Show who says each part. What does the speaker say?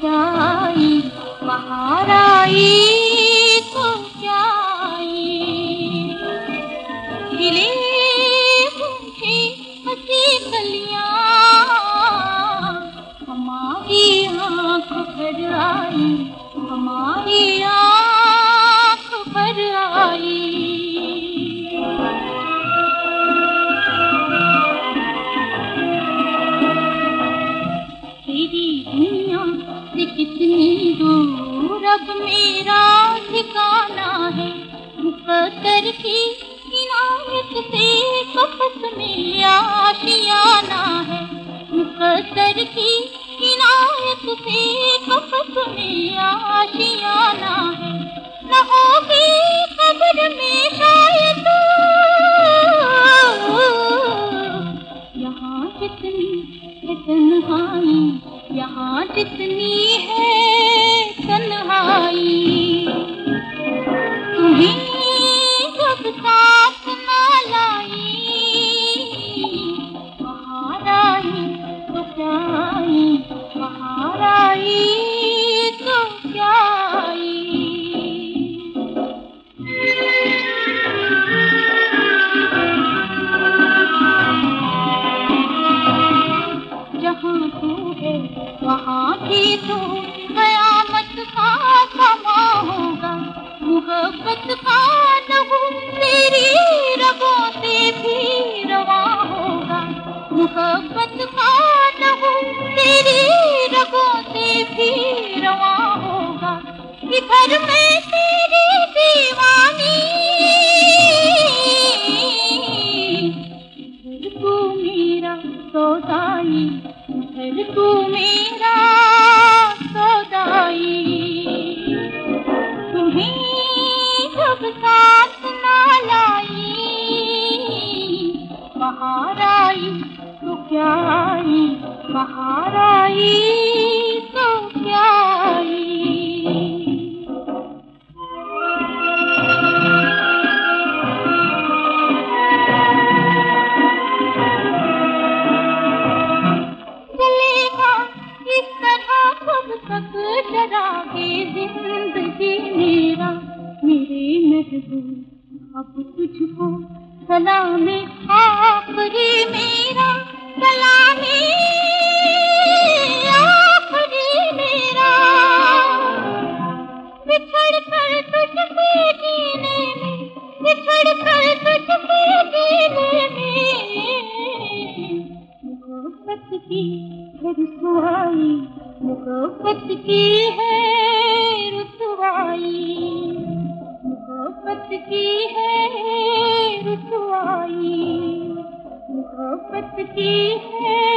Speaker 1: क्या आई, बहार आई तो क्या आई। खिले पूछे हंसी कलियां, हमारी आँख भर आई, हमारी आँख भर आई। तेरी दुनिया से कितनी दूर अब मेरा ठिकाना है। मुकद्दर की इनायत से कफस में आशियाना है। मुकद्दर की इनायत से कफस में आशियाना है। न होगी कब्र में शायद यहाँ जितनी है तन्हाई, यहाँ जितनी है तन्हाई। तुम्हें जब साथ ना लाई, बहार आई तो क्या आई, बहार आई तो क्या आई। जहाँ तू है वहाँ भी तो कयामत का समा होगा। मोहब्बत का लहू तेरी रगों से भी रवा होगा। मोहब्बत का लहू तेरी रगों से भी रवा होगा। इधर मैं तेरी दीवानी, इधर तू मेरा सौदाई, इधर तू मेरा सौदाई। तुम्हें जब साथ ना लाई, बहार आई तो क्या आई, बहार आई तो क्या आई। इस तरह कब तक डरागे जिंदगी मेरा, मेरे महबूब अब तुझको सलामे आखिरी मेरा, सलामे आखिरी मेरा। बिछड़ कर तुझसे जीने में, बिछड़ कर तुझसे जीने में, मोहब्बत की है रुसवाई, मोहब्बत की है रुसवाई, मोहब्बत की है रुसवाई, मोहब्बत की है